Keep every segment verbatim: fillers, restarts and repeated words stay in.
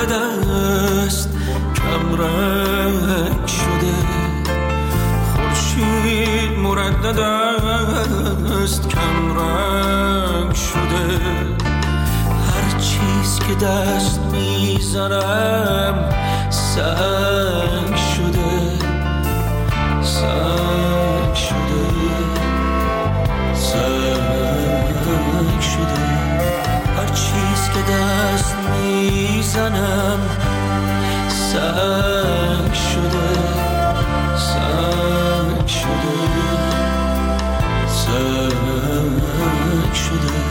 مردد است کم رنگ شده، خورشید مردد است کم رنگ شده، هر چیز که دست میزنم سنگ شده، سنگ شده، سنگ شده، هر چیز که دست میزنم سنگ شده، سنگ شده، سنگ شده.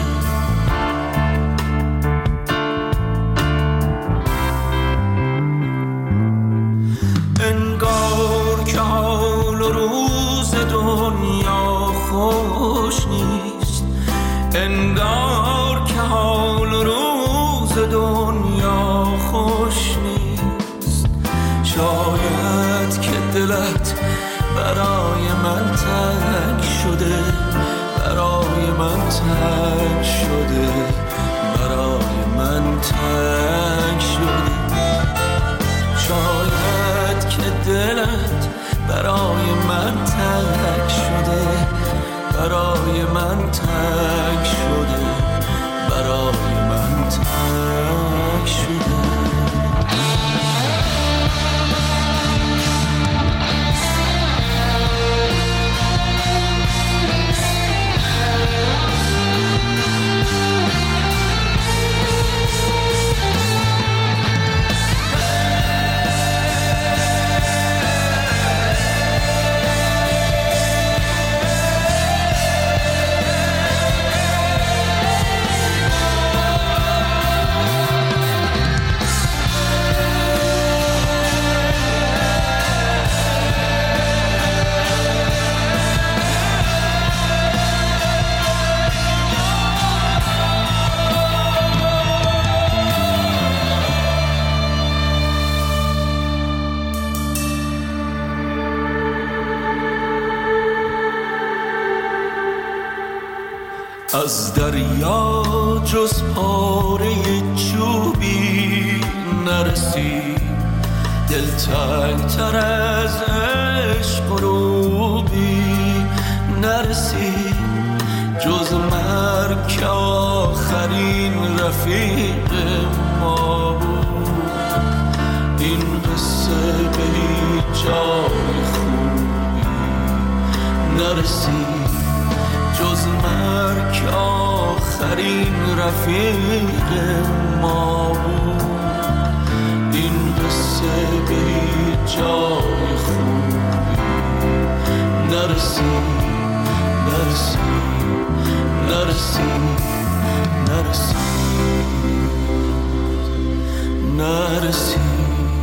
انگار که حال و روز دنیا خوش نیست، انگار که حال و روز دنیا خوش نیست، شاید که دلت برای من تنگ شده، برای من تنگ شده، برای من تنگ شده، شاید که دلت برای من تنگ شده، برای من تنگ شده، برای من تنگ شده. از دریا جز پاره چوبی نرسید، دلتنگ تر از عشق غروبی نرسید، جز مرگ که آخرین رفیق ما بود، این قصه به هیچ جای خوبی نرسید، جز مرگ که آخرین رفیق ما بود، این قصه به هیچ جای خوبی نرسید، نرسید، نرسید، نرسید، نرسید.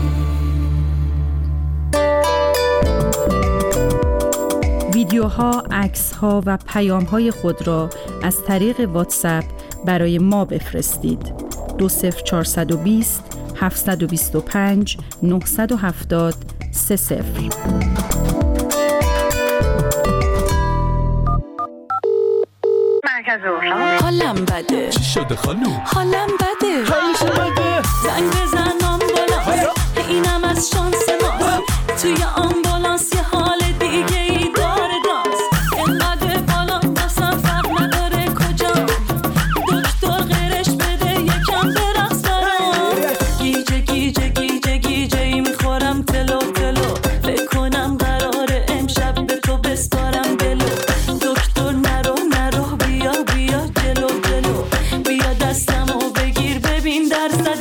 ویدیوها، عکس‌ها و پیام‌های خود را از طریق واتساپ برای ما بفرستید. دو صفر چهارصد و بیست هفتصد و بیست و پنج نهصد و هفتاد سه صفر. مرکز روشن. حالم بده. چی شده خانوم؟ حالم بده. همیشه بده. زنگ بزن آمبولانس، اینم از شانس ما، توی آمبولانس یه حال دیگه ای داره دانس، اینقدر بالا دستم فرق نداره کجا، دکتر غیرش بده یکم برقص برام، گیجه گیجه گیجه گیجه ای میخورم تلو تلو، فکر کنم قراره امشب به تو بسپارم دلو، دکتر نرو نرو بیا بیا جلو جلو، بیا دستمو بگیر ببین درصد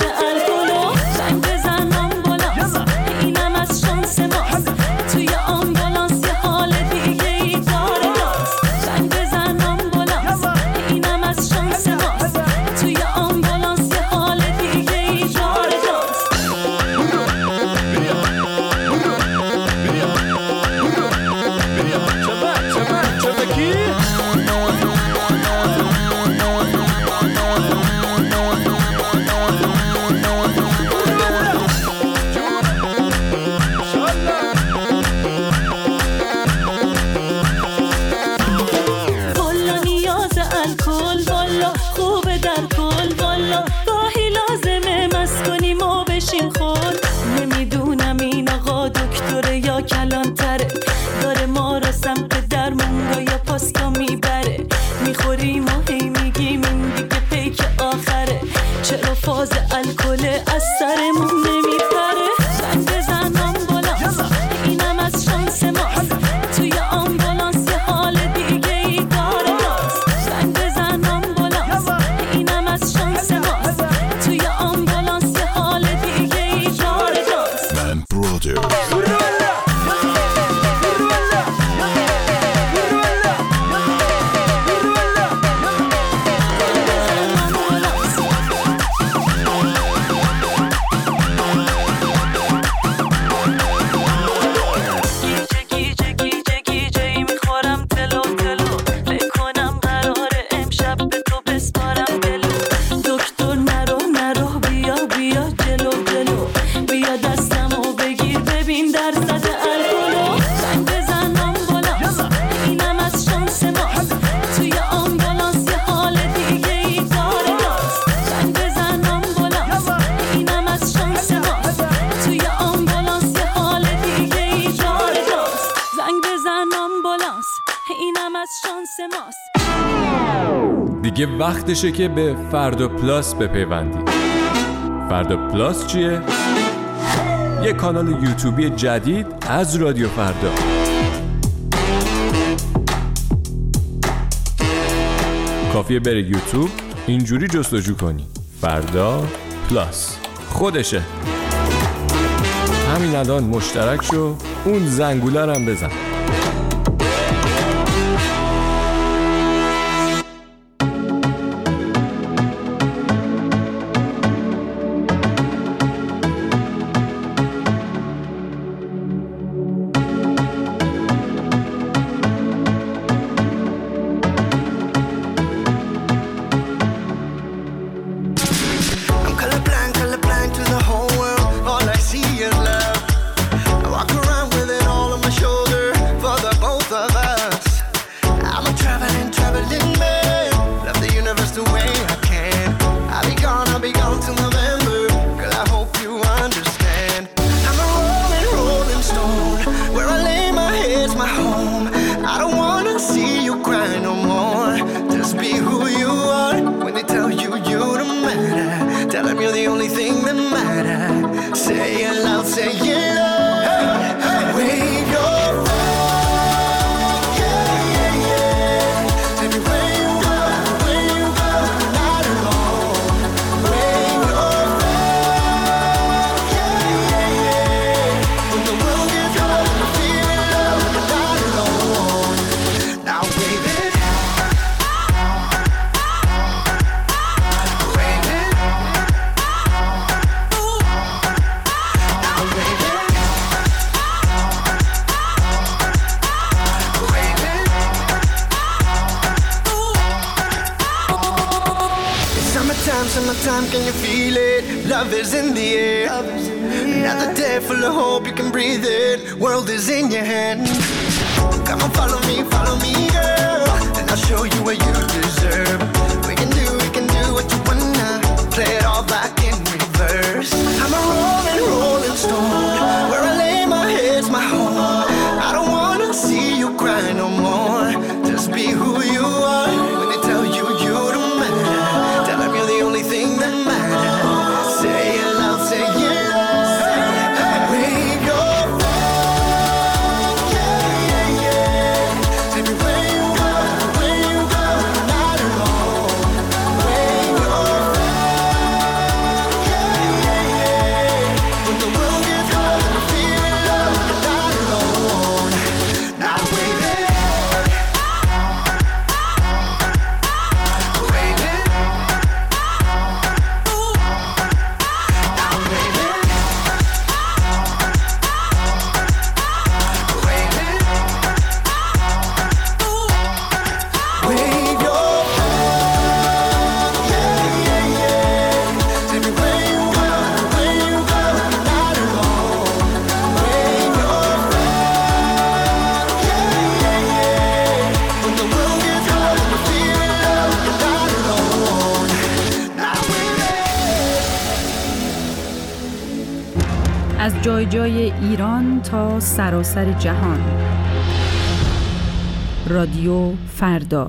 شانس ماست. دیگه وقتشه که به فردا پلاس بپیوندی. فردا پلاس چیه؟ یه کانال یوتیوبی جدید از رادیو فردا. کافیه بری یوتیوب، اینجوری جستجو کنی فردا پلاس، خودشه. همین الان مشترک شو، اون زنگوله رو هم بزن. Summertime, can you feel it? Love is in the air. Another day full of hope, you can breathe it. World is in your hand. Come on, follow me, follow me, girl, and I'll show you what you deserve. We can do, we can do what you wanna. Play it all back in reverse. I'm a rolling, rolling stone. Where I lay my head's my home. I don't wanna see you cry no more. Just be who you are. When they tell you you don't matter, tell them you're the only thing that matters. Say it loud, say it loud. Wave your flag, yeah, yeah, yeah. Everywhere you go, where you go, you're not alone. Wave your flag, yeah, yeah, yeah. When the world gets cold and you feel love, you're not alone. Now wave it. از جای جای ایران تا سراسر جهان. رادیو فردا.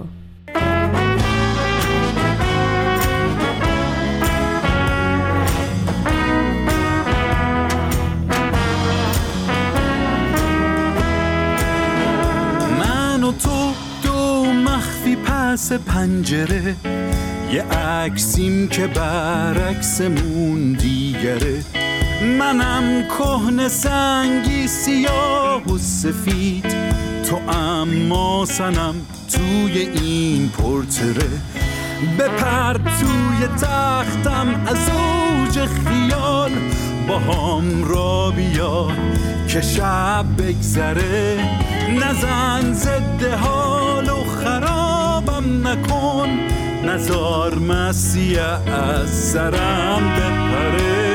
من و تو دو مخفی پس پنجره، یه عکسیم که برعکسمون دیگره. منم کهنه سنگی سیاه و سفید، تو اما سنم توی این پورتره. بپر توی تختم از اوج خیال، با هم را بیا که شب بگذره. نزن ضد حال و خرابم نکن، نزار مسیح از سرم بپره.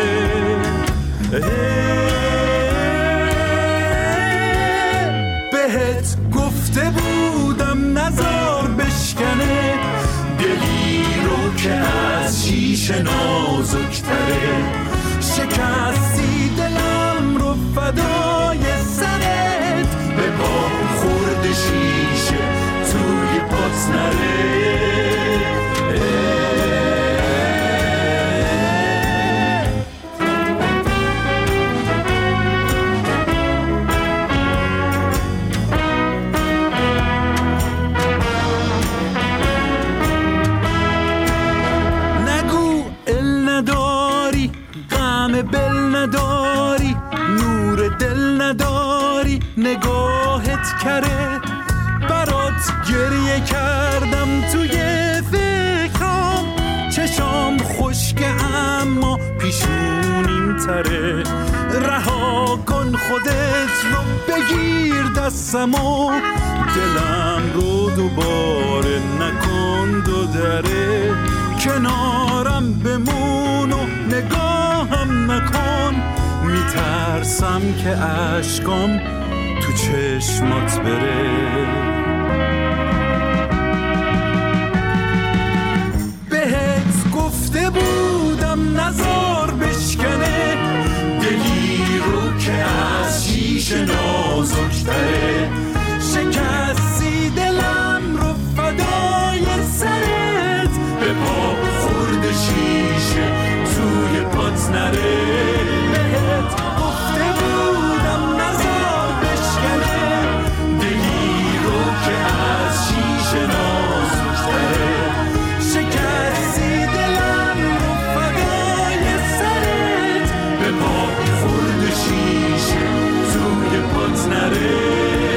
بهت گفته بودم نزار بشکنه، دلی رو که از شیشه نازکتره. شکستی دلم رو فدای سرت، به پا خورد شیشه توی پات نره. نگو ال نداری، غم بل نداری، نور دل نداری، نگاهت کره. برات گریه کردم توی فکرام، چشام خشکه اما پیشونیم تره. رها کن خودت رو، بگیر دستمو، دلم رو دوباره نکن دو دره. کنارم بمون و نگاهم نکن، میترسم که اشکام تو چشمات بره. بهت گفته بودم نزار بشکنه، دلی رو که از شیشه نازکتره. شکستی دلم رو فدای سرت، به پا خورد شیشه توی پات نره. بهت گفته بودم نزار بشکنه، دلی رو که از شیشه نازکتره. شکستی دلم رو فدای سرت، به پا خورد شیشه توی پات نره.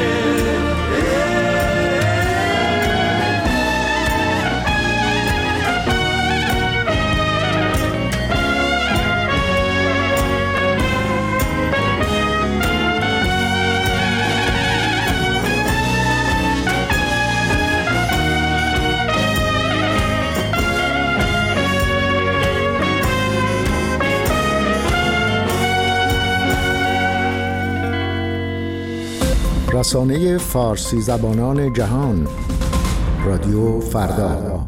رسانه فارسی زبانان جهان، رادیو فردا.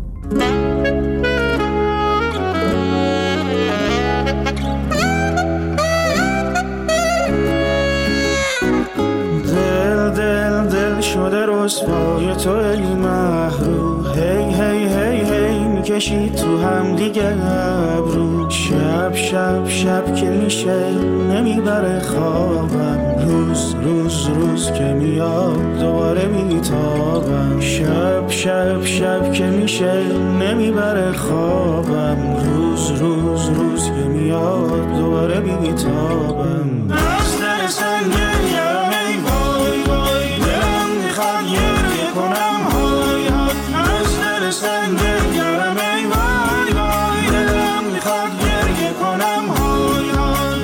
دل دل دل شده رسوای تو ای محروم، هی هی هی هی میکشی تو هم دیگه ابرو. شب شب شب که میشه نمیبره خوابم، روز روز روز که میاد دوباره میتابم. شب شب شب که میشه نمیبره خوابم، روز روز روز که میاد دوباره میتابم. از دل سنگیم ای وای وای، دلم میخواد گریه کنم های های. از دل سنگیم ای وای وای، دلم میخواد گریه کنم های های.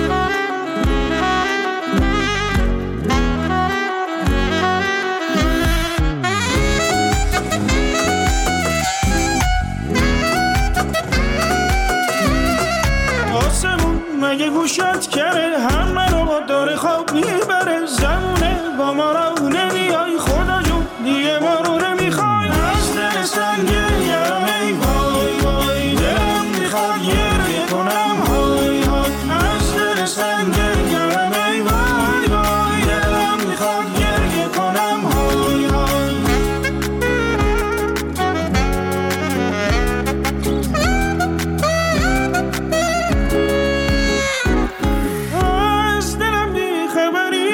آسمون مگه گوشت کره، همه رو با داره خواب میبره. زمونه با ما رو نمیای، خدا جون دیگه ما رو نمیخوای. از دل سنگیم ای وای وای، دلم میخواد گریه کنم های های. از دل سنگیم ای وای وای، دلم میخواد گریه کنم های های. از دلم بی خبری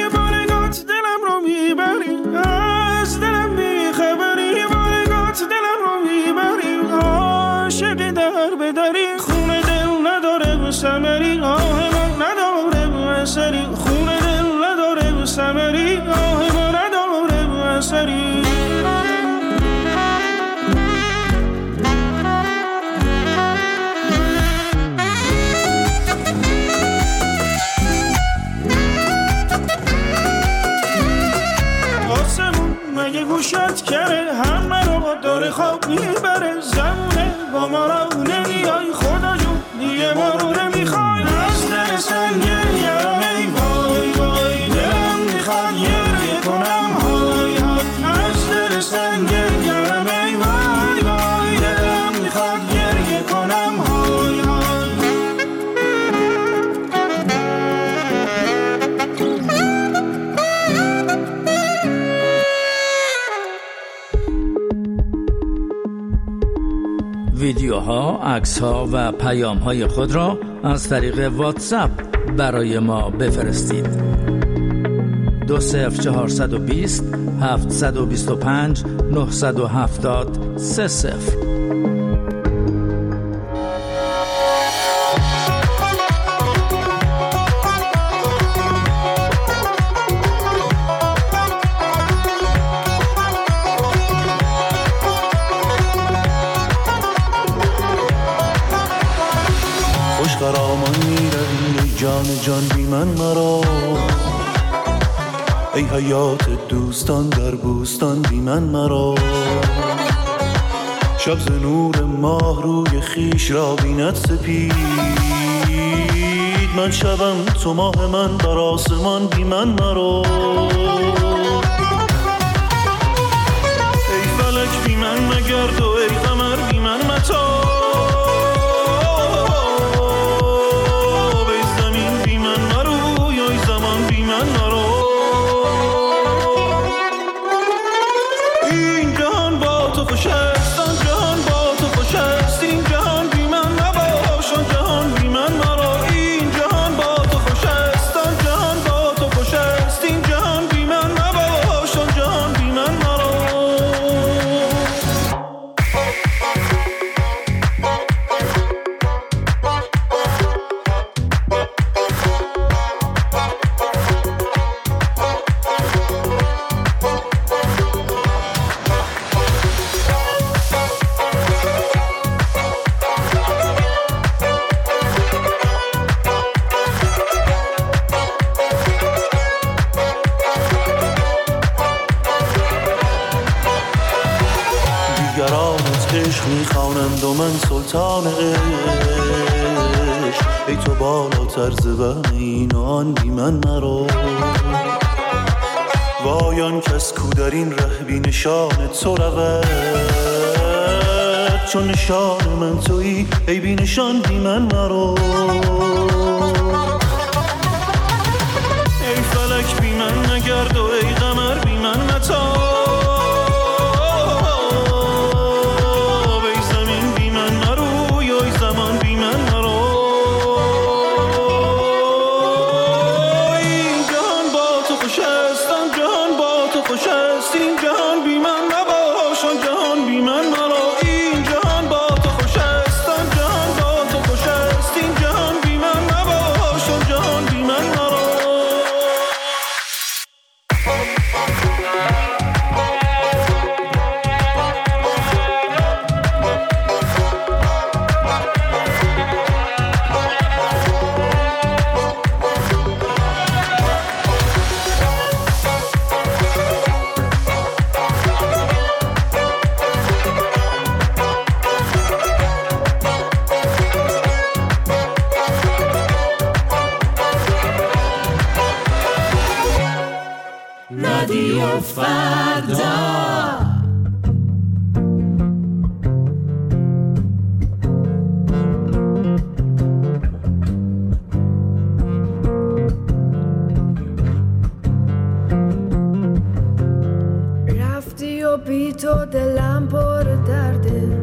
ویدیوها، عکس‌ها و پیام‌های خود را از طریق واتساپ برای ما بفرستید. دو صفر چهارصد و بیست هفتصد و بیست و پنج نهصد و هفتاد سه صفر. جان جان بی من مرا، ای حیات دوستان در بوستان بی من مرا. شب ز نور ماه روی خیش را بیند سپید، من شبم تو ماه من بر آسمان بی من مرا. ای فلک بی من مگرد و ای قمر بی من متا، میخوانند و من سلطان عشق، ای تو بالاتر ز وهم این و آن بی من مرا. وای آن کس کو در این ره بی نشان تو رود، چون نشان من تویی ای بی نشان بی من مرا. ای فلک بی من نگرد و ای قمر بی من متا، رادیو فردا. رفتی و بی تو دلم پر درده،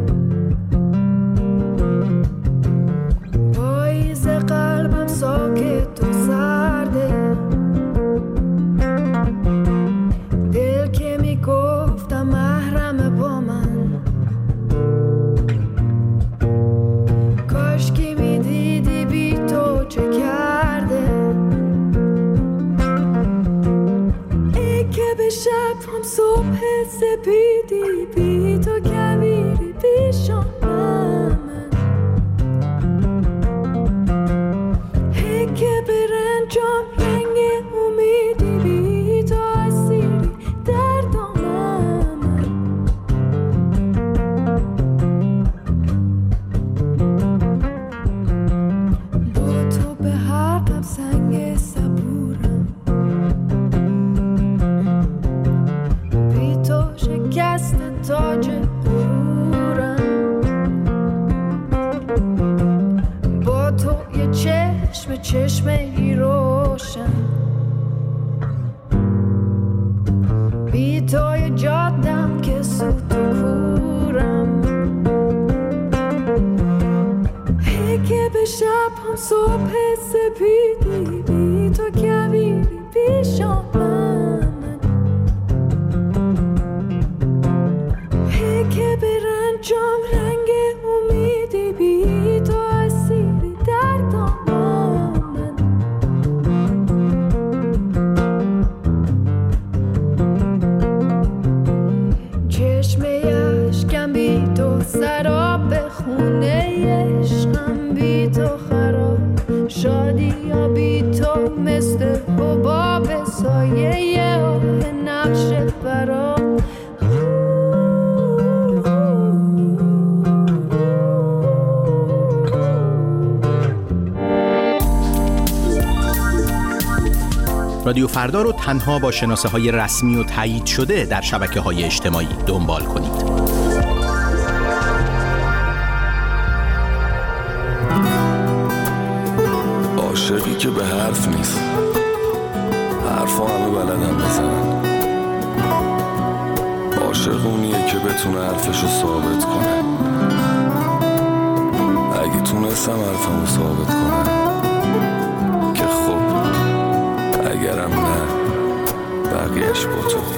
پاییز قلبم ساکت و سرده، دل که می گفتم محرم با من، کاش که می دیدی بی تو چه کرده. ای که به شب هم صبح سپیدی، بی تو کبیری پیشان من، ای که به رنجام رنگ امیدی، بی تو اسیری در دامن من. با تو به حرفم سنگ صبورم، بی تو شکست تاج غرورم، با تو یه چشم چشم ای روشن، بی تو یه جادم که سوت و کورم. صبح سپیدی بی تو کویری پیشم من هی که به رنجام رنگ امیدی بی تو اسیری در دامن چشمه اشکم بی تو سراب خونه عشقم بی تو خراب شادی یا بی تو مثل حباب سایه آه نقش برام رادیو فردا رو تنها با شناسه های رسمی و تایید شده در شبکه های اجتماعی دنبال کنید. عاشقی که به حرف نیست، حرفا همه بلدن بزنن. عاشق اونیه که بتونه حرفشو ثابت کنه. اگه تونستم حرفمو ثابت کنم که خب، اگرم نه بقیهش با تو.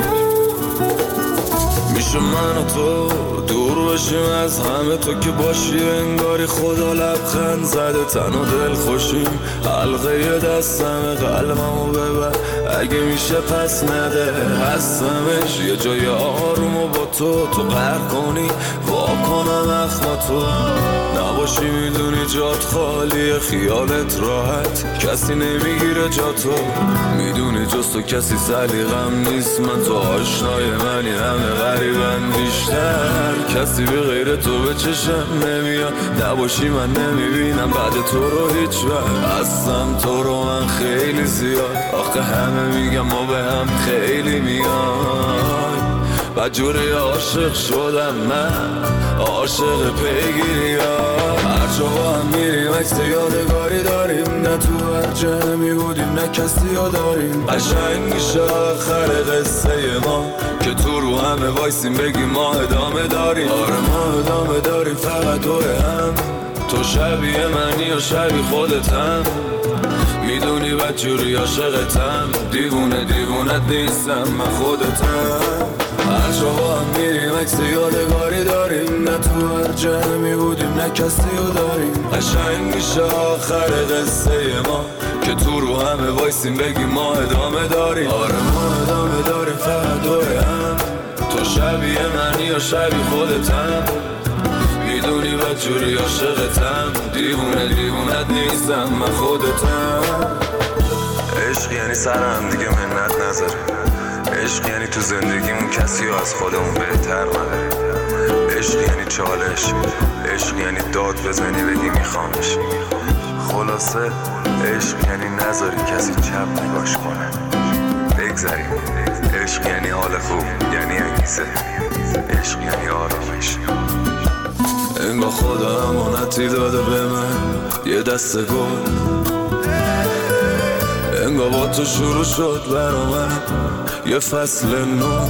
میشه من و تو دور بشیم از همه، تو که باشی انگاری خدا لبخند زده، تن و دل خوشیم. حلقه دستم قلبمو ببر اگه میشه پس نده، هستمش یه جای آرومو با تو تو قهر کنی وا کنم اخماتو. نباشی میدونی جات خالیه، خیالت راحت کسی نمیگیره جاتو. میدونی جز تو کسی سلیقم نیست، من تو آشنای منی همه غریبن بیشتر. کسی به غیر تو به چشم نمیاد، نباشی من نمیبینم بعد تو رو هیچ وقت. هستم تو رو من خیلی زیاد، آخه همه میگم ما به هم خیلی میای. بدجوری عاشق شدم من، عاشق پیگیری ها. هر جا با هم میریم عکس یادگاری داریم، نه تو هر جمعی بودیم نه کسی ها داریم. قشنگ میشه آخر قصه ما که تو رو همه وایسیم بگیم ما ادامه داریم. آره ما ادامه داریم فقط دور هم، تو شبیه منی و شبیه خودتم. میدونی بدجوری عاشقتم، دیوونه دیوونت نیستم من خودتم. هر جا با هم میریم عکس یادگاری داریم، نه تو هر جمعی بودیم نه کسی رو داریم. قشنگ میشه آخر قصه ما که تو رو همه وایسیم بگیم ما ادامه داریم. آره ما ادامه داریم فقط دور هم، تو شبیه منی یا شبیه خودتم. میدونی بدجوری عاشقتم، دیوونه دیوونت نیستم من خودتم. عشق یعنی سر هم دیگه منت نذاره، عشق یعنی تو زندگیمون کسی رو از خودمون بهتر نداره. عشق یعنی چالش، عشق یعنی داد بزنی بگی میخوامش. خلاصه عشق یعنی نذاری کسی چپ نگاش کنه، بگذاریم. عشق یعنی حال خوب، یعنی انگیزه، عشق یعنی آرامش. انگار خدا امانتی داده به من یه دسته گل، انگار با تو شروع شد برا من یه فصل نو.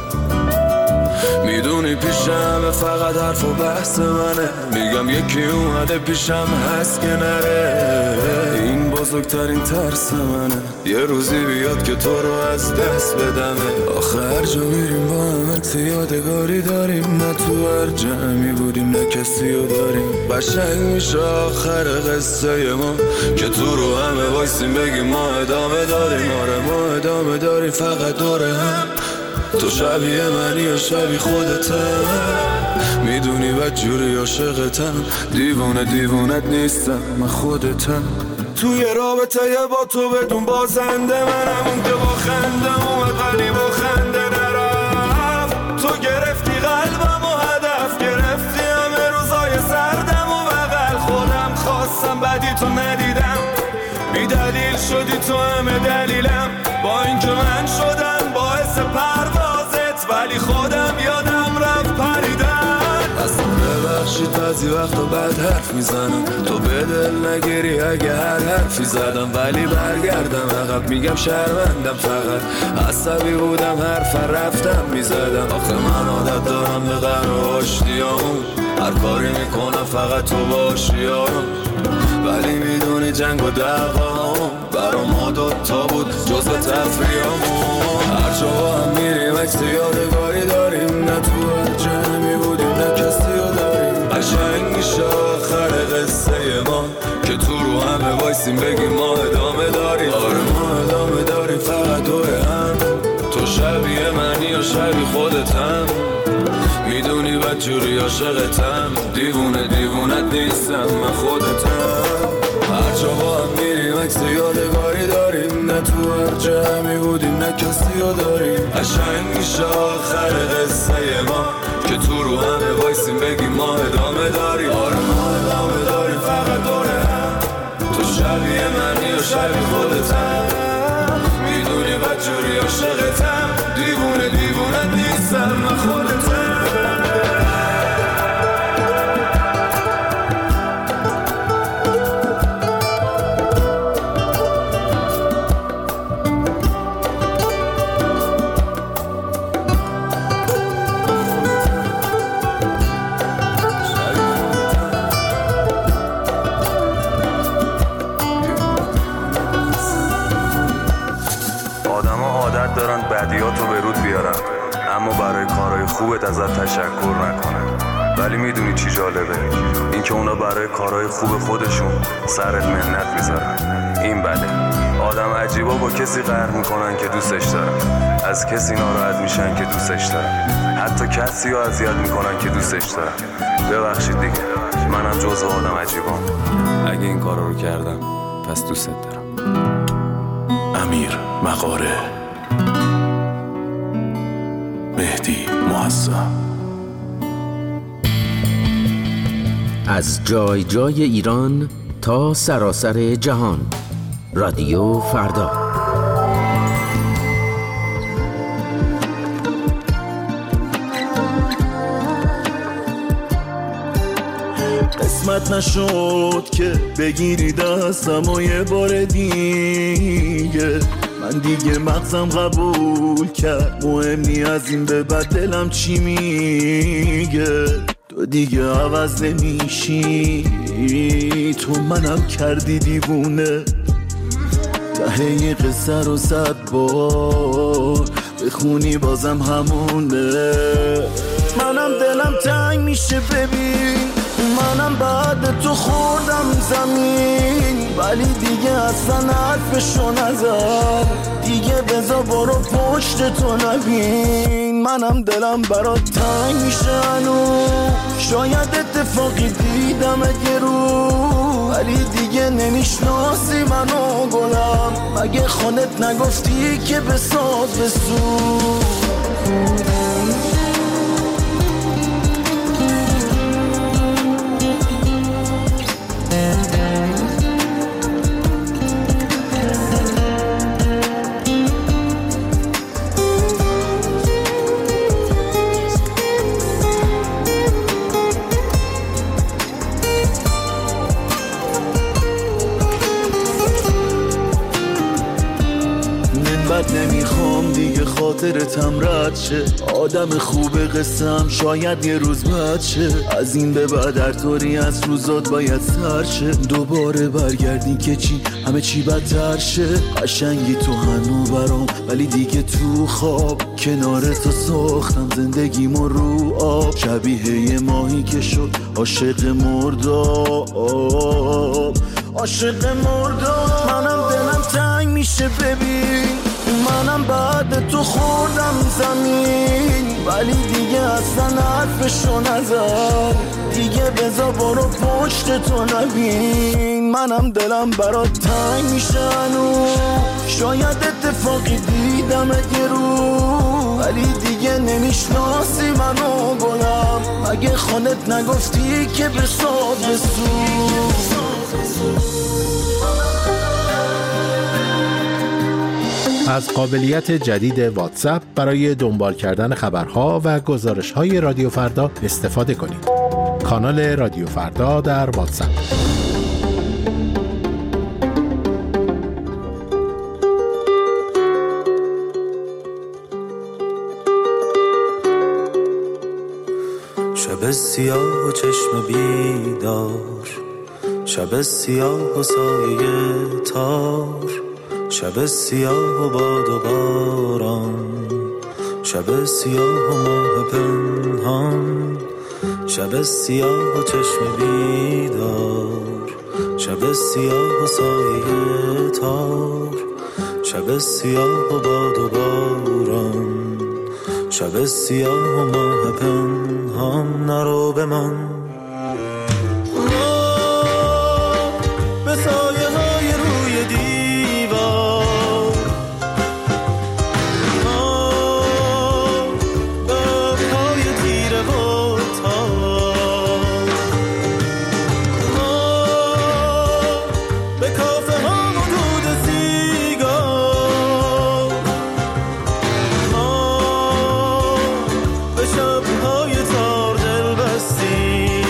میدونی پیشم فقط حرف و بحث منه، میگم یکی اومده پیشم هست که نره. این بزرگترین ترس منه یه روزی بیاد که تو رو از دست بدمه. آخه هر جا میریم با همت یادگاری داریم، نه تو هر جمعی بودیم نه کسی رو داریم. قشنگ میشه آخر قصه ما که تو رو همه وایسیم بگیم ما ادامه داریم. آره ما ادامه داریم فقط دور هم، تو شبیه منی یا شبیه خودتم. میدونی بدجوری عاشقتم، دیوونه دیوونت نیستم من خودتم. توی رابطه با تو بدون بازنده منم، اون که با خنده اومد ولی با خنده نرفت. تو گرفتی قلبم و هدف گرفتی همه روزای سردم و بغل خودم خواستم بدی تو ندیدم، بی دلیل شدی تو همه دلیلم. با اینکه من شدم باعث پروازت ولی خودم یادم رفت پریدن. اصلا ببخشید بعضی وقتا بد حرف میزنم، تو به دل نگیری اگه هر حرفی زدم. ولی برگردم عقب میگم شرمندم، فقط عصبی بودم حرف رفتم میزدم. آخه من عادت دارم به قهر و آشتیام، هر کاری میکنم فقط تو باشی یارم. ولی میدونی جنگ و دعوا برا ما دوتا بود جز تفریامون. هر جا با هم میریم عکس یادگاری داریم، نه تو هر جمعی بودیم نه کسی رو داریم. قشنگ میشه آخر قصه ما که تو رو همه وایسیم بگیم ما ادامه داریم. آره ما ادامه داریم فقط دور هم، تو شبیه منی یا شبیه خودتم، میدونی بدجوری عاشقتم، دیوونه دیوونت نیستم من خودتم. هر جا با هم میریم عکس یادگاری داریم، نه تو هر جمعی بودیم نه کسی رو داریم. قشنگ میشه آخر قصه ما که تو رو همه وایسیم بگیم ما ادامه داریم. آره ما ادامه داریم فقط دور هم، تو شبیه منی یا شبیه خودتم، میدونی بدجوری عاشقتم، دیوونه دیوونت نیستم من خودتم. بدیاتو به رود بیارم اما برای کارهای خوبت ازت تشکر نکنه. ولی میدونی چی جالبه؟ این که اونا برای کارهای خوب خودشون سرت منت میذارن. این بده. آدم عجیبا با کسی قهر میکنن که دوستش دارن، از کسی ناراحت میشن که دوستش دارن، حتی کسی رو اذیت میکنن که دوستش دارن. ببخشید دیگه، منم جزو آدم عجیبام. اگه این کارا رو کردم پس دوستت دارم. امیر مغاره، مهدی معظم. از جای جای ایران تا سراسر جهان، رادیو فردا. قسمت نشد که بگیری دستم و یه بار دیگه، من دیگه مغزم قبول کرد مهم نی از این به بعد دلم چی میگه. تو دیگه عوض نمیشی، تو منم کردی دیوونه. ته قصه رو صد بار بخونی بازم همونه. منم دلم تنگ میشه ببین، منم بعد تو خوردم زمین، ولی دیگه اصلا حرفشو نزد، دیگه بذار برو پشت تو نبین. منم دلم برات تنگ میشه هنوز، شاید اتفاقی دیدم یه رو، ولی دیگه نمیشناسی منو گلم. مگه خودت نگفتی که بساز بسوز؟ نمیخوام دیگه خاطرتم رد شه، آدم خوب قسم شاید یه روز بد شه. از این به بعد هر طوری از روزات باید سر شه، دوباره برگردی که چی همه چی بدتر شه. قشنگی تو هنو برام، ولی دیگه تو خواب کنار تو ساختم زندگیمو رو آب. شبیه یه ماهی که شد عاشق مرداب، عاشق مرداب. منم دلم تنگ میشه ببین، منم بعد تو خوردم زمین، ولی دیگه اصلا حرفشو نزد، دیگه بذار برو پشت تو نبین. منم دلم برات تنگ میشه هنوز، شاید اتفاقی دیدم یه رو، ولی دیگه نمیشناسی منو گلم. مگه خودت نگفتی که بساز بسوز؟ از قابلیت جدید واتساپ برای دنبال کردن خبرها و گزارش‌های رادیو فردا استفاده کنید. کانال رادیو فردا در واتساپ. شب سیاه و چشم بیدار، شب سیاه و سایه تار، شب سیاه و باد و باران، شب سیاه و ماه پنهان، شب سیاه و چشم بیدار، شب سیاه و سایه تار، شب سیاه و باد و باران، شب سیاه و ماه پنهان. نرو به من به سایه های روی دیوار، به پای تیره و تار، به کافه ها و دود سیگار، به شبهای تار دل بستیم.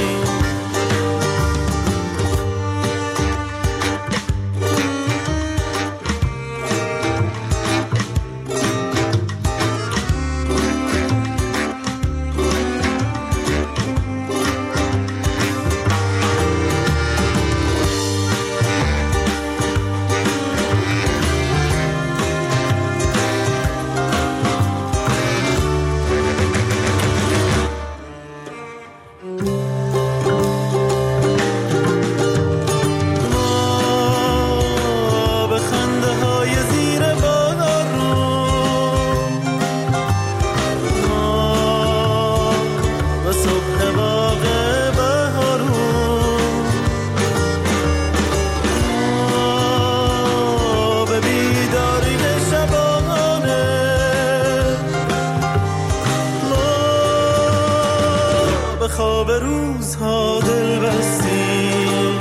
خواب روزها دل بستیم.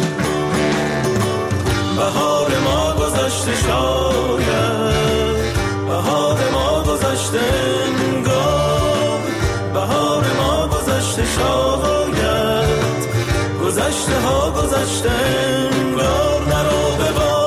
بهار ما گذشته شاید، بهار ما گذشته انگار، بهار ما گذشته شاید، گذشته ها گذشته انگار. نرو ببار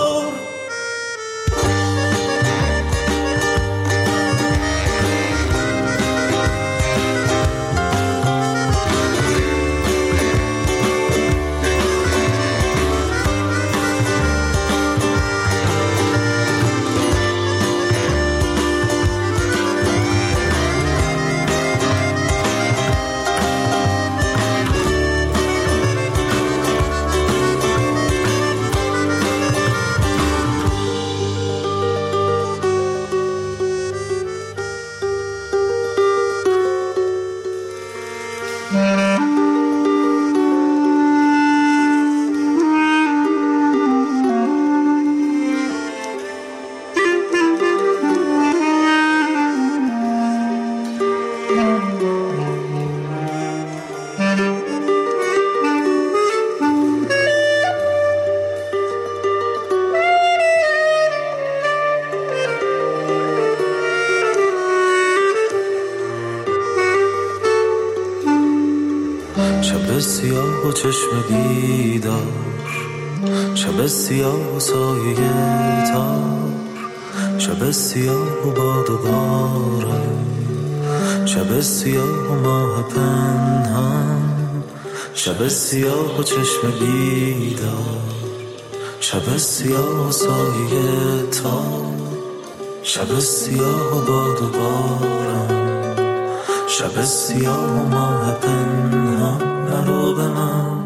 شب سیاه و چشم بیدار، شب سیاه و سایه تار، شب سیاه و باد و باران، شب سیاه و ماه پنهان، شب سیاه و چشم بیدار، شب سیاه و سایه تار، شب سیاه و باد و باران، شب سیاه و ماه پنهان. نرو به من.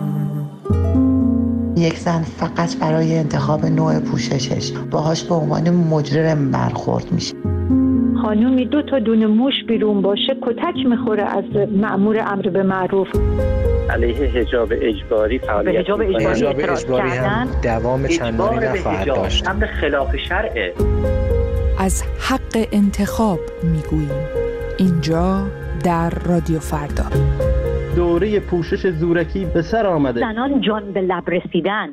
یک زن فقط برای انتخاب نوع پوششش باهاش به عنوان مجرم برخورد میشه. خانومی دو تا دونه موش بیرون باشه کتک میخوره از مأمور امر به معروف. علیه حجاب اجباری فعالیت حجاب اجباری, اجباری هم دوام چندانی نخواهد داشت. امر خلاف شرعه. از حق انتخاب میگوییم اینجا در رادیو فردا. دوره پوشش زورکی به سر آمده. زنان جان به لب رسیدن.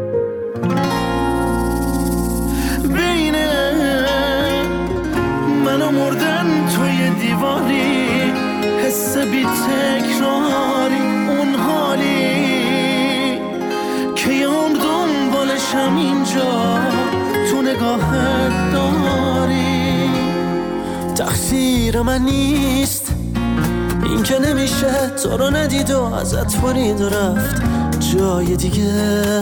بین من و مردن توی دیواری، حس بی تکراری، اون حالی که یام دنبالشم اینجا تو نگاهت داری. تقصیر من نیست این که نمیشه تو رو ندید و ازت برید و رفت جای دیگه.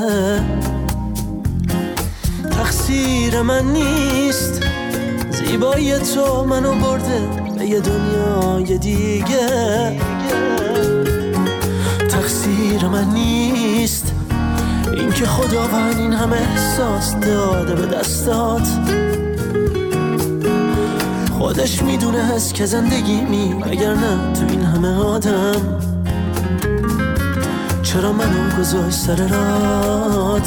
تقصیر من نیست زیبایی تو منو برده به یه دنیای دیگه. تقصیر من نیست این که خداوند این همه احساس داده به دستات. خودش میدونه هست که زندگی می اگر نه تو این همه آدم چرا منو گذاشت سر رات.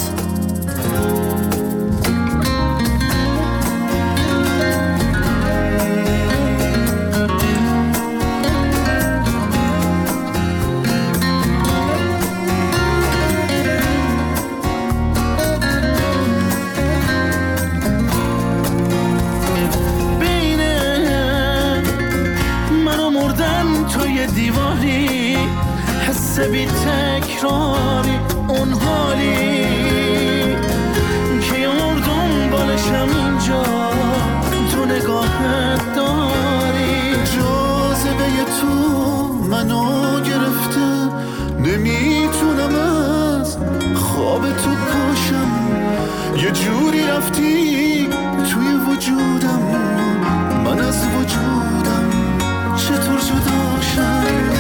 بی تکراری اون حالی که یاردون بالشم اینجا تو نگاهت داری. جاذبه تو منو گرفته نمیتونم از خواب تو پاشم. یه جوری رفتی توی وجودم من از وجودم چطور جداشم.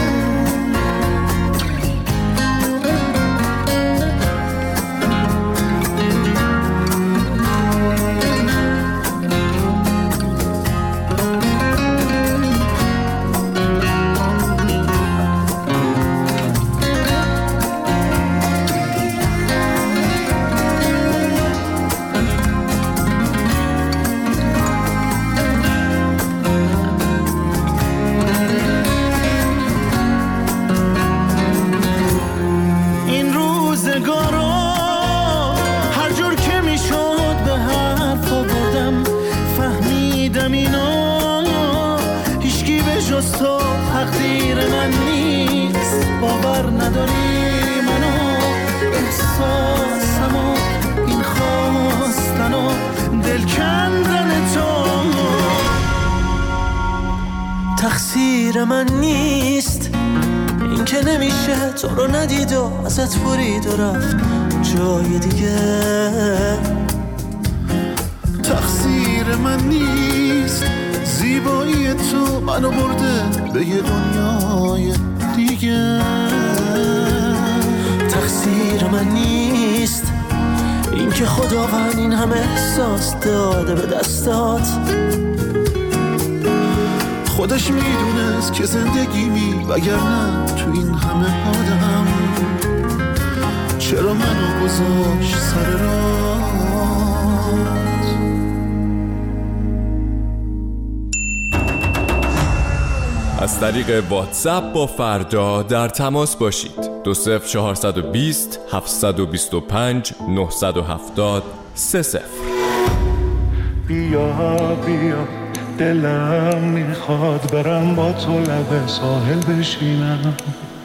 تقدیر من نیست باور نداری منو احساسمو این خواستن و دل کندن تو. تقصیر من نیست این که نمیشه تو رو ندید و ازت برید و رفت جای دیگه. تقصیر من نیست زیبایی تو منو برده به یه دنیای دیگه. تقصیر من نیست این که خداوند این همه احساس داده به دستات. خودش میدونست که زندگی می وگرنه تو این همه آدم چرا منو گذاشت سر راه. از طریق واتساپ با فردا در تماس باشید. دو صفر چهارصد و بیست هفتصد و بیست و پنج نهصد و هفتاد سه صفر. بیا بیا دلم میخواد برم با تو لب ساحل بشینم.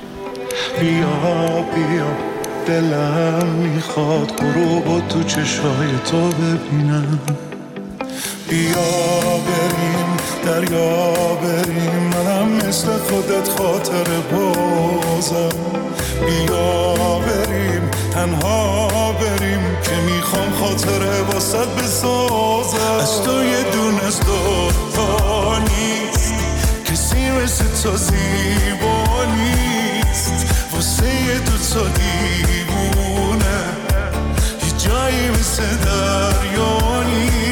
بیا بیا دلم میخواد غروب و تو چشای تو ببینم. بیا بریم دریا بریم منم مثل خودت خاطر بازم. بیا بریم تنها بریم که میخوام خاطره واسد بسازم. از تو یه دونه از دوتا نیست کسی مثل تو زیبا نیست. واسه یه دوتا دیوونه یه جایی مثل دریا نیست.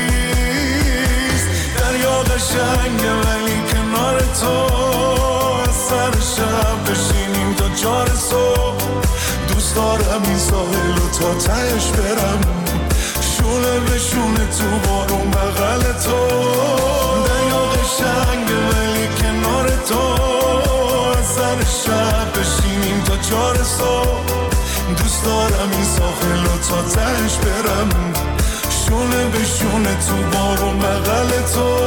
دریا قشنگه ولی کنار تو سر شب بشینیم تا چار صبح. دوست دارم این ساحل و تا تهش برم شونه به شونه تو بارون بغل تو. دریا قشنگه ولی کنار تو سر شب بشینیم تا چار صبح. دوست دارم این ساحل و تا تهش برم شونه به شونه تو بارون بغل تو.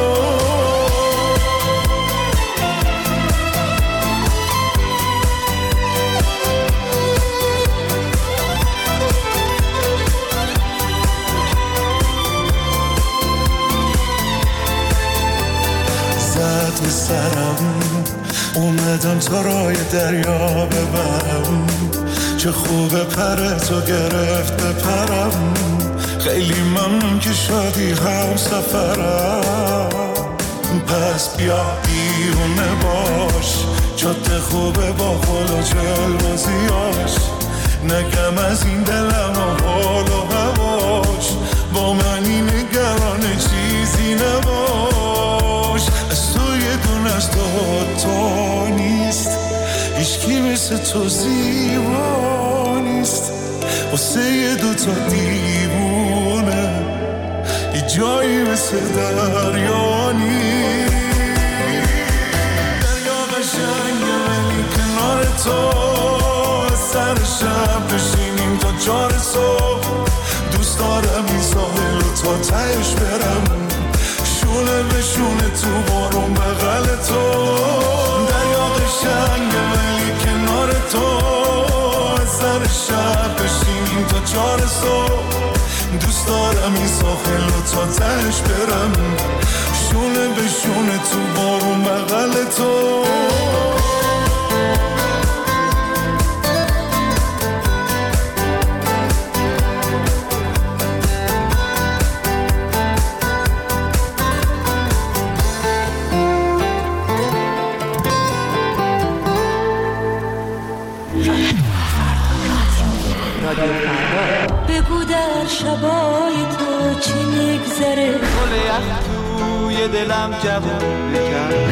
زد به سرم اومد اومدم تا رای دریا ببرم، چه خوبه پر تو گرفت بپرم، خیلی ممنون که شدی هم سفرم. پس بیا بیرونه باش، جاده خوبه با خود و جلوازیاش، نگم از این دلم و حال و هواش، با منی نگران چیزی نباش. از تو یه دونه از تو تو نیست، هیچکی مثل تو زیبا نیست، واسه یه دوتا دیوونه یه جایی مثل دریا نیست. دریا قشنگه ولی کنار تو، سر شب بشینیم تا چار صبح، دوست دارم این ساحل رو تا تهش برم، شونه به شونه تو بارون بغل تو. دریا قشنگه ولی کنار تو، سر شب بشینیم تا چار صبح، دوست دارم این ساحل رو تا تهش برم، شونه به شونه تو بارون بغل تو. بگو در شبای تو چی میگذره، گل یخ توی دلم جوون بکرد.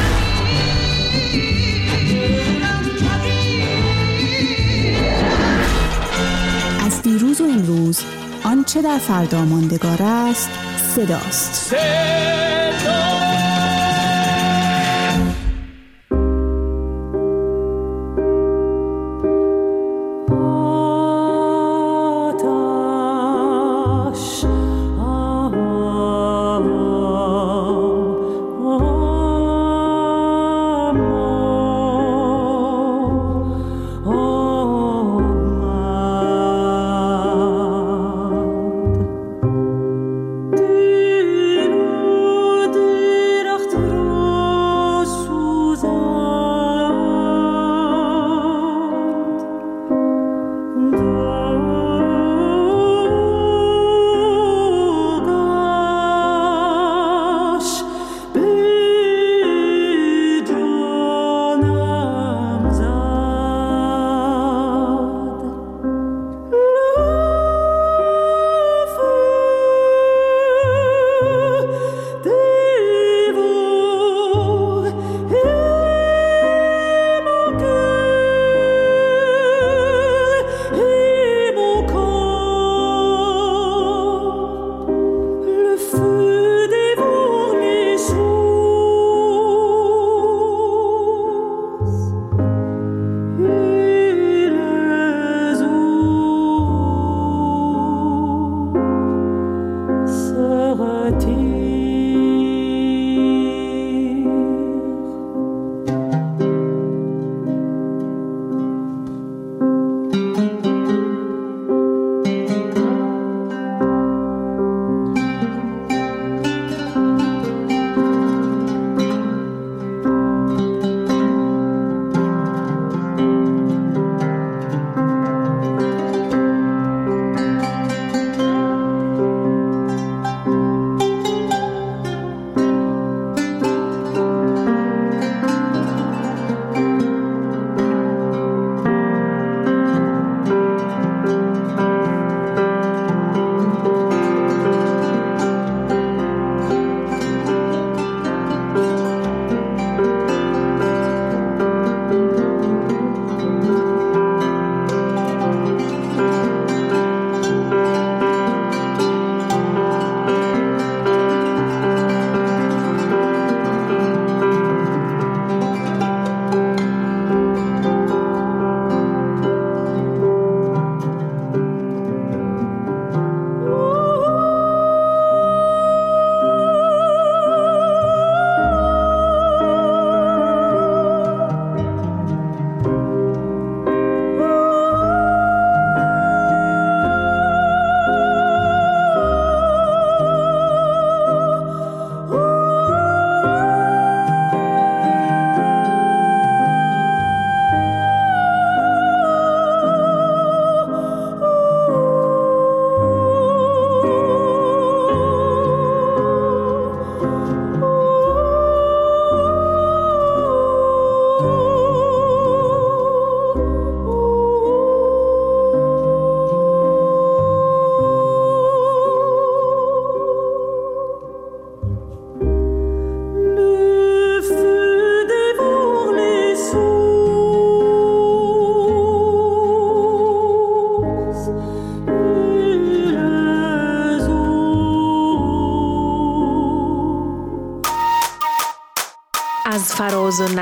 از دیروز و امروز آنچه در فردا ماندگار است صداست. صدا دیر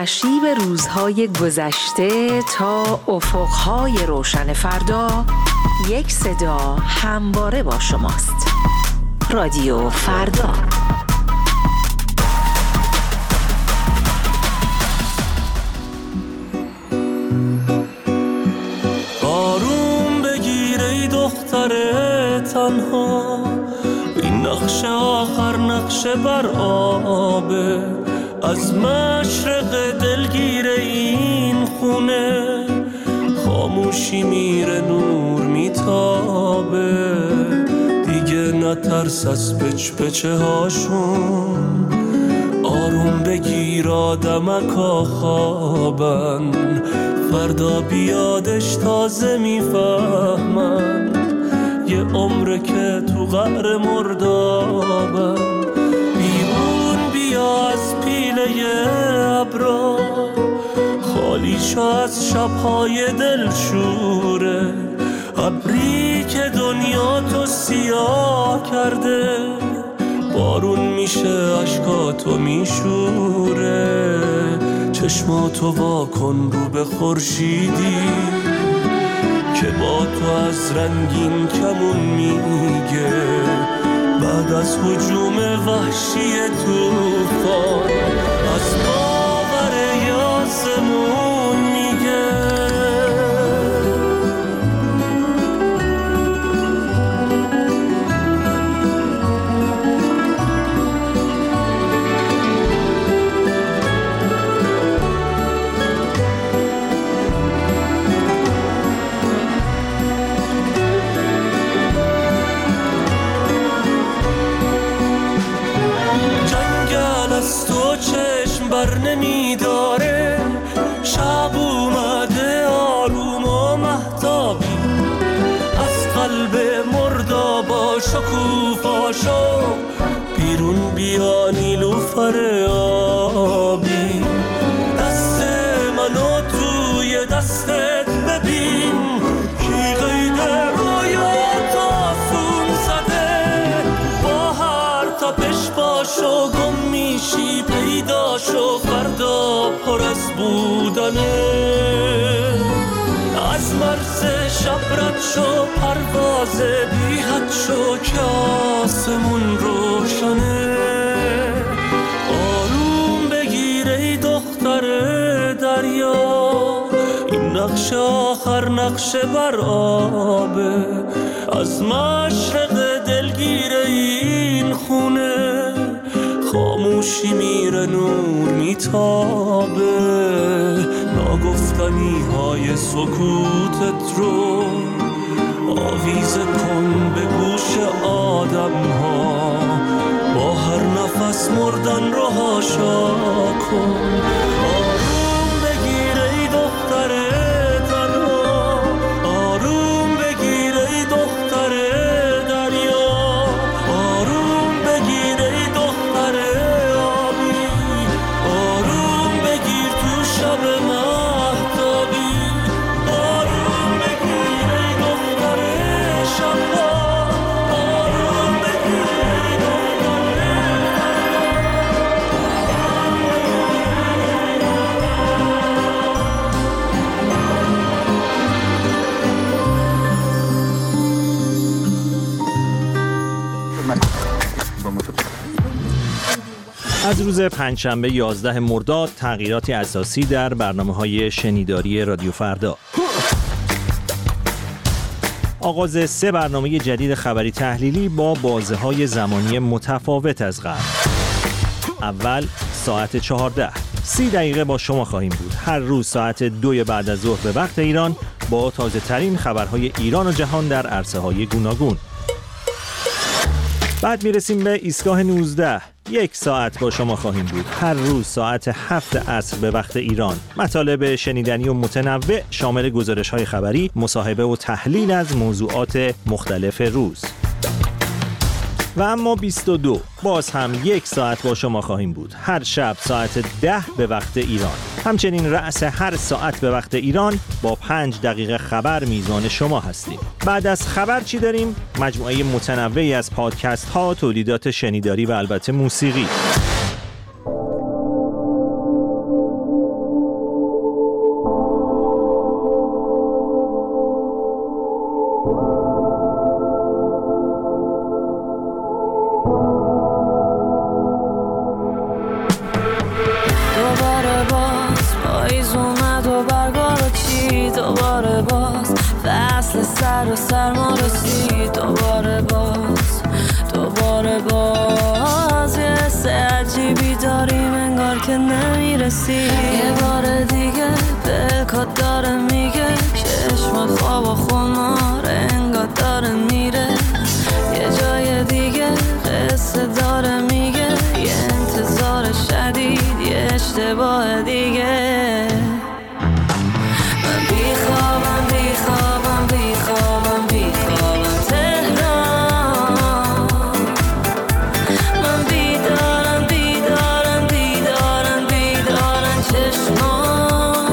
نشیب روزهای گذشته تا افقهای روشن فردا، یک صدا همواره با شماست. رادیو فردا. آروم بگیر ای دختر تنها، این نقش آخر نقش بر آبه، از مشرق دلگیر این خونه خاموشی میره نور میتابه، دیگه نترس از پچ پچه هاشون، آروم بگیر آدمکا خوابن، فردا بیادش تازه میفهمن، یه عمره که تو قعر مردابن، بیرون بیا از پیله ابرا، خالی شو از شبهای دلشوره، ابری که دنیا تو سیاه کرده، بارون میشه عشقاتو میشوره، چشماتو واکن رو به خورشیدی که با تو از رنگین کمون میگه، بعد از هجوم وحشی طوفان از باور آسمون میگه. بر نمیداره، شب اومده آروم و مهتابی، از قلب مردابا شکوفاشو بیرون بیا نیلوفر آبی، دست منو توی دستت ببین، کی قید رویات آسون زده، با هر تپش باشو گم میشی، پیداشو فردا پر از بودنه، از مرز شب رد شو پرواز بی حد شو که آسمون روشنه، آروم بگیر ای دختر دریا، این نقش آخر نقش بر آبه، از مشرق دلگیر این خونه خاموشی میره نور میتابه، ناگفتنی های سکوتت رو آویزه کن به گوش آدم ها، با هر نفس مردن رو هاشا کن، آروم بگیر ای دختر تنها، آروم بگیر ای دختر دریا، آروم بگیر ای دختر آبی، آروم بگیر تو شب مهتابی، آروم بگیر ای دختر شبا، آروم بگیر ای دختر. از روز پنجشنبه یازده مرداد تغییراتی اساسی در برنامه‌های شنیداری رادیو فردا. آغاز سه برنامه جدید خبری تحلیلی با بازه‌های زمانی متفاوت از قبل. اول ساعت چهارده، سی دقیقه با شما خواهیم بود. هر روز ساعت دو بعد از ظهر به وقت ایران با تازه ترین خبرهای ایران و جهان در عرصه‌های گوناگون. بعد میرسیم به ایستگاه نوزده. یک ساعت با شما خواهیم بود. هر روز ساعت هفت عصر به وقت ایران. مطالب شنیدنی و متنوع شامل گزارش‌های خبری، مصاحبه و تحلیل از موضوعات مختلف روز. و اما بیست و دو باز هم یک ساعت با شما خواهیم بود. هر شب ساعت ده به وقت ایران. همچنین رأس هر ساعت به وقت ایران با پنج دقیقه خبر میزبان شما هستیم. بعد از خبر چی داریم؟ مجموعه متنوعی از پادکست ها، تولیدات شنیداری و البته موسیقی. دوباره باز فصل سر و سرما رسید دوباره باز دوباره باز یه حس عجیبی داریم انگار که نمیرسی یه بار دیگه بلکات داره میگه چشم خواب و خمار انگار داره میره یه جای دیگه قصه داره میگه یه انتظار شدید یه اشتباه دیگه من بیخوابم بیخوابم بیخوابم بیخوابم تهران من بیدارم بیدارم بیدارم بیدارم چشمان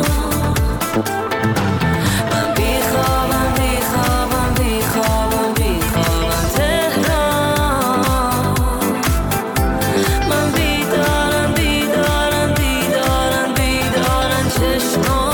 من بیخوابم بیخوابم بیخوابم بیخوابم تهران من بیدارم بیدارم بیدارم بیدارم چشمان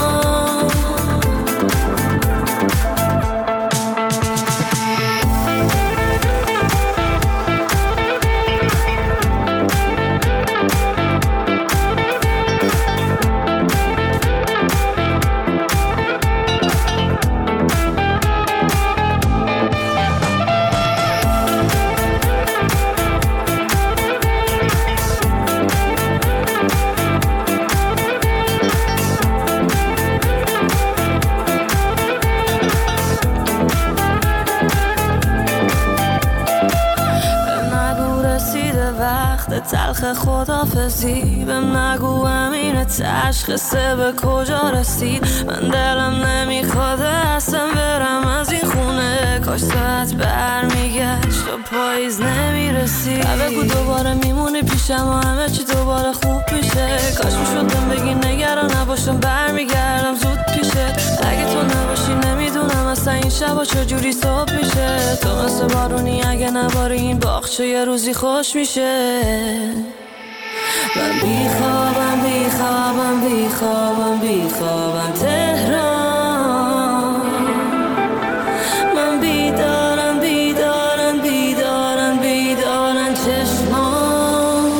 تلخ خدافزی بهم نگو امین تشخیصه به کجا رسید من دلم نمیخواد اصلا برم از این خونه کاش ساعت برمیگشت و پاییز نمیرسید بگو دوباره میمونی پیشم و همه چی دوباره خوب میشه کاش میشدم بگی نگران نباشم برمیگردم زود پیشه اگه تو نباشی نمیدونم اصلا این شبا چجوری صبح میشه تو مثل بارونی اگه نباری این باغچه یه روزی خوش میشه من بیخوابم بیخوابم بیخوابم بیخوابم تهران من بیدارم بیدارم بیدارم بیدارم چشمان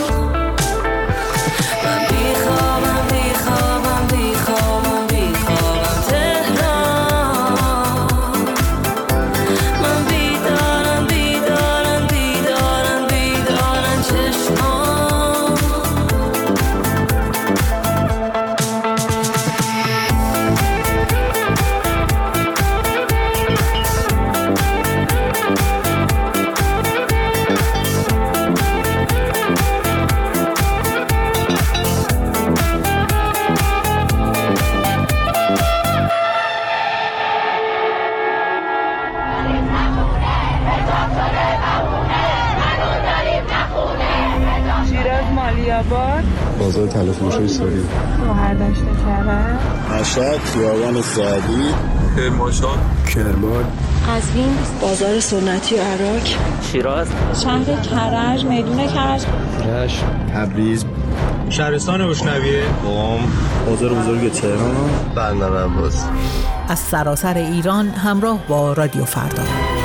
من بیخوابم بیخوابم بیخوابم بیخوابم تهران من بیدارم بیدارم بیدارم بیدارم چشمان بازار تلفروشی ساری شهردشت کرد مشهد خیابان سعدی کرمانشاه کرمان قزوین بازار سنتی عراق شیراز شهر کرج میدون کرج رشت تبریز شهرستان بشنویه قم بازار بزرگ تهران بندر عباس از سراسر ایران همراه با رادیو فردا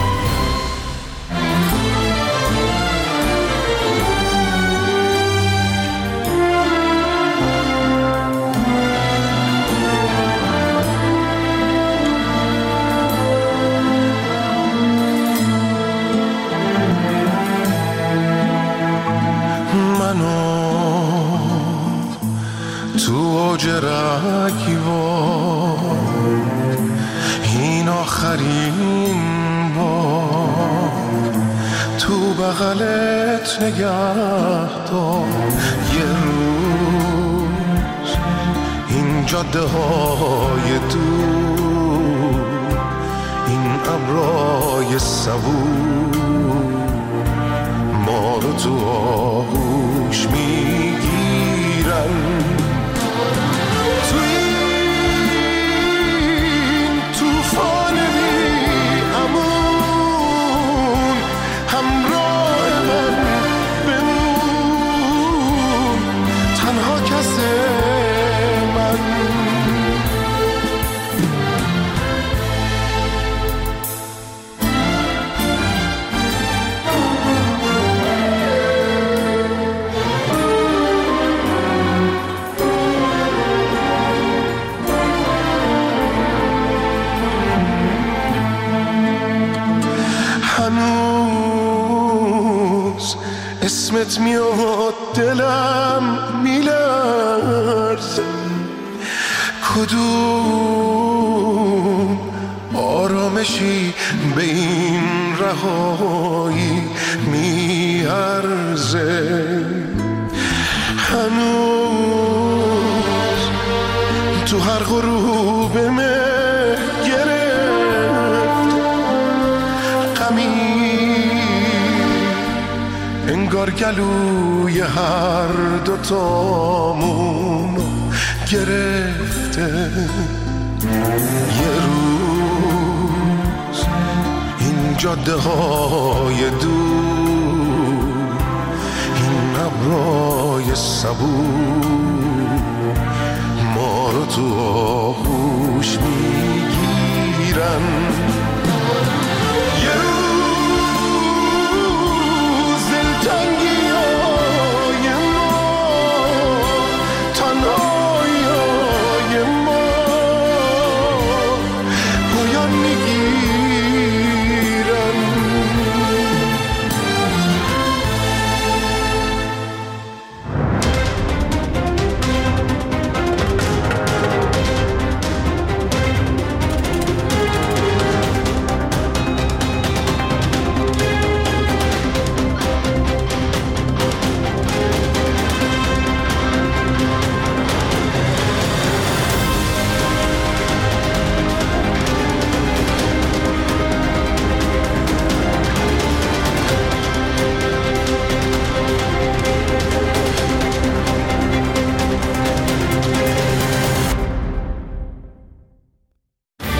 این آخرین بار تو بغلت نگه دار یه روز این جاده های دور این ابرای صبور ما رو تو آغوش میگیرن اسمت میاد دلم میلرزه، کدوم آرامشی به این رهایی میارزه. هنوز تو هر غروب مه گرفت غمی، انگار گلوی هر دوتامون گرفته. یه روز این جاده های دور، این ابرای صبور ما رو تو آغوش میگیرن.